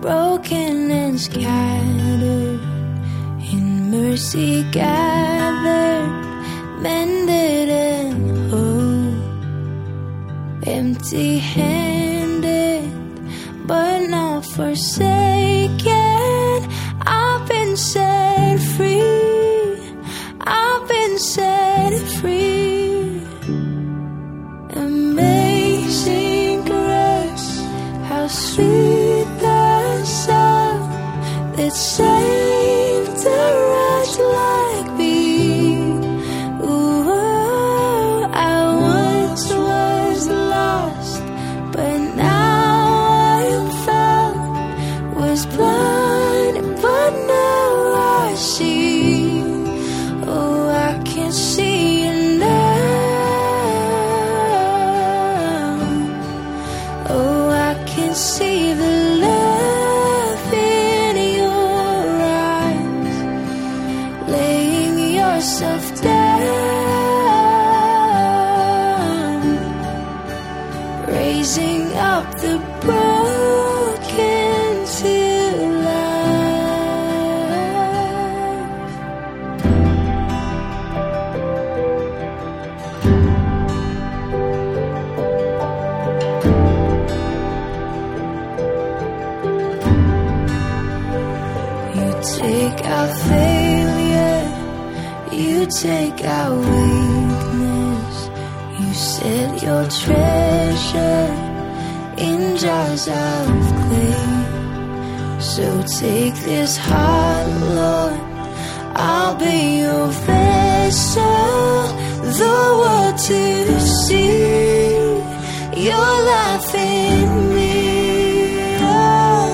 broken and scattered, in mercy gathered, mended and whole, empty-handed but not forsaken. I've been set free, I've been set free. Amazing grace, how sweet the sound that saved a wretch like me. Ooh, I once was lost, but now I am found. Was blind, but now I see. Oh, I can see you now. Oh, I can see the love in your eyes, laying yourself down, raising up the broken to life. You take out failure, you take out weakness, you set your treasure in jars of clay. So take this heart, Lord, I'll be your vessel, the world to see your life in me. Oh,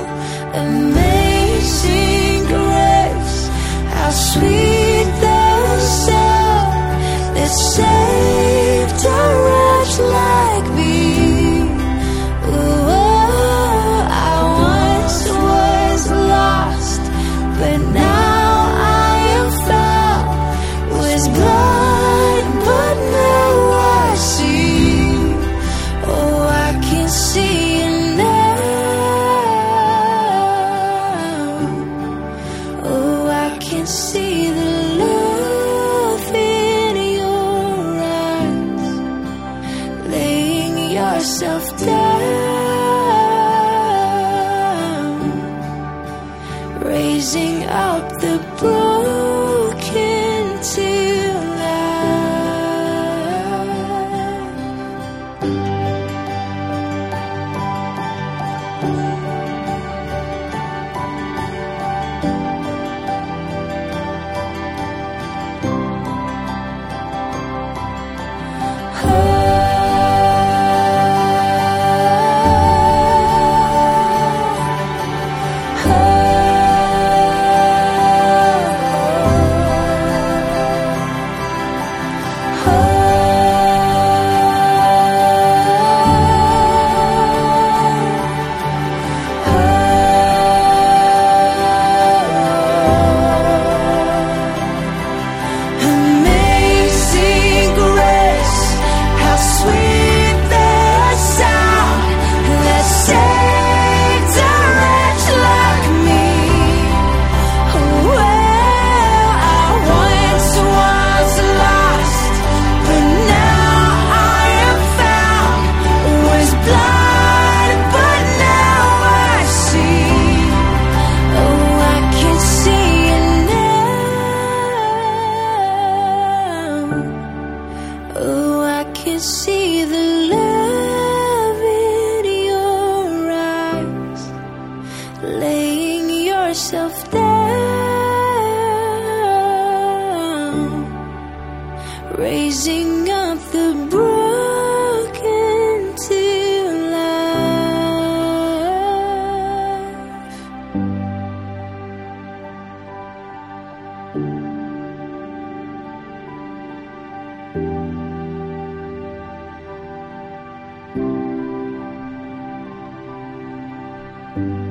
amazing grace, how sweet the sound that saved a wretch like me. But now I am found. Was blind, but now I see. Oh, I can see you now. Oh, I can see the love in your eyes, laying yourself down, raising up the broken to see the love in your eyes, laying yourself down, raising up the broken to life.